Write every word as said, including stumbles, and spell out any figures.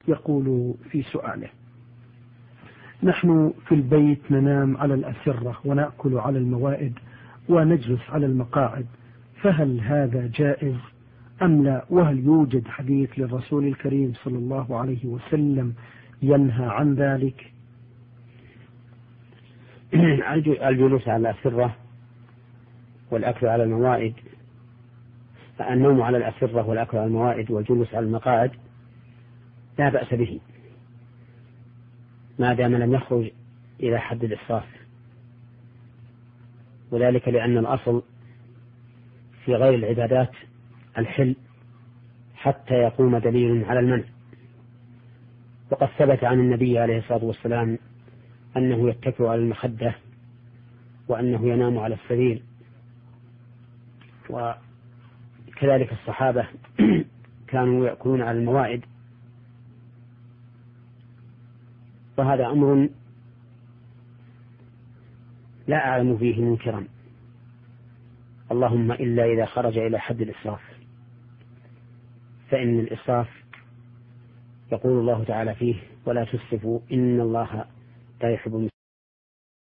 يقول في سؤاله: نحن في البيت ننام على الأسرة ونأكل على الموائد ونجلس على المقاعد، فهل هذا جائز أم لا؟ وهل يوجد حديث للرسول الكريم صلى الله عليه وسلم ينهى عن ذلك؟ الجلوس على الأسرة والأكل على الموائد، النوم على الأسرة والأكل على الموائد والجلوس على المقاعد لا بأس به ما دام لم يخرج إلى حد الإسراف، وذلك لأن الأصل في غير العبادات الحل حتى يقوم دليل على المنع. وقد ثبت عن النبي عليه الصلاة والسلام أنه يتكئ على المخدة وأنه ينام على السرير، وكذلك الصحابة كانوا يأكلون على الموائد، وهذا أمر لا أعلم فيه منكرا، اللهم إلا إذا خرج إلى حد الإسراف، فإن الإسراف يقول الله تعالى فيه: ولا تسرفوا إن الله لا يحب